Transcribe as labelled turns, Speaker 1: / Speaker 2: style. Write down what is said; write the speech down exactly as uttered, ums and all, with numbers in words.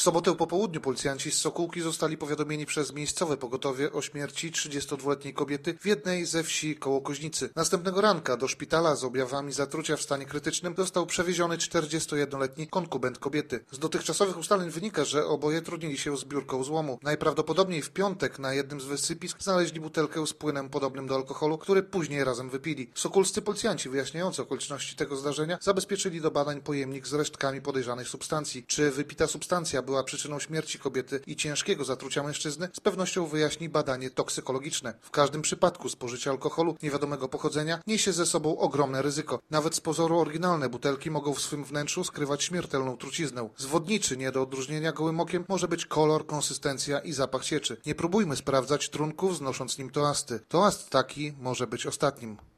Speaker 1: W sobotę po południu policjanci z Sokółki zostali powiadomieni przez miejscowe pogotowie o śmierci trzydziestodwuletniej kobiety w jednej ze wsi koło Koźnicy. Następnego ranka do szpitala z objawami zatrucia w stanie krytycznym został przewieziony czterdziestojednoletni konkubent kobiety. Z dotychczasowych ustaleń wynika, że oboje trudnili się zbiórką złomu. Najprawdopodobniej w piątek na jednym z wysypisk znaleźli butelkę z płynem podobnym do alkoholu, który później razem wypili. Sokolscy policjanci wyjaśniający okoliczności tego zdarzenia zabezpieczyli do badań pojemnik z resztkami podejrzanej substancji. Czy wypita substancja była przyczyną śmierci kobiety i ciężkiego zatrucia mężczyzny, z pewnością wyjaśni badanie toksykologiczne. W każdym przypadku spożycie alkoholu niewiadomego pochodzenia niesie ze sobą ogromne ryzyko. Nawet z pozoru oryginalne butelki mogą w swym wnętrzu skrywać śmiertelną truciznę. Zwodniczy nie do odróżnienia gołym okiem może być kolor, konsystencja i zapach cieczy. Nie próbujmy sprawdzać trunków, znosząc nim toasty. Toast taki może być ostatnim.